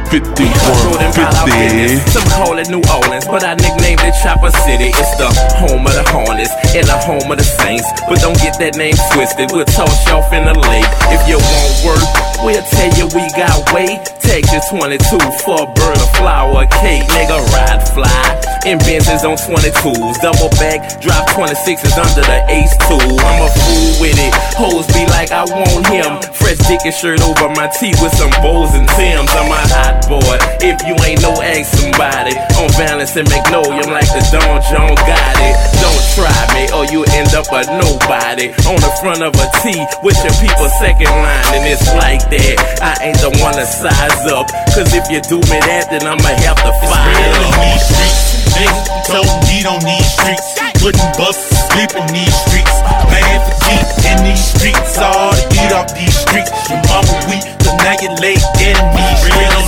5150. Some call it New Orleans, but I nicknamed it Chopper City. It's the home of the Hornets and the home of the Saints. But don't get that name twisted, we'll toss you off in the lake. If you won't work, we'll tell you we got weight. Texas 22 for a bird, a flower, a cake. Nigga, ride fly in Benzes on 22s. Double back, drop 26s under the Ace 2. I'm a fool with it, hoes be like I want him. Fresh dicky shirt over my tee with some bows and Tims. I'm a hot boy, if you ain't no ask somebody. On Valance and Magnolia, I'm like the Don John got it. Don't try me or you end up a nobody. On the front of a T with your people second line. And it's like that, I ain't the one to size up. Cause if you do me that, then I'ma have to fire real up. in these streets, niggas told me on these streets. Putting buses, sleep on these streets. Man for deep in these streets, all to eat off these streets. Your mama weak, so now you lay dead in these streets.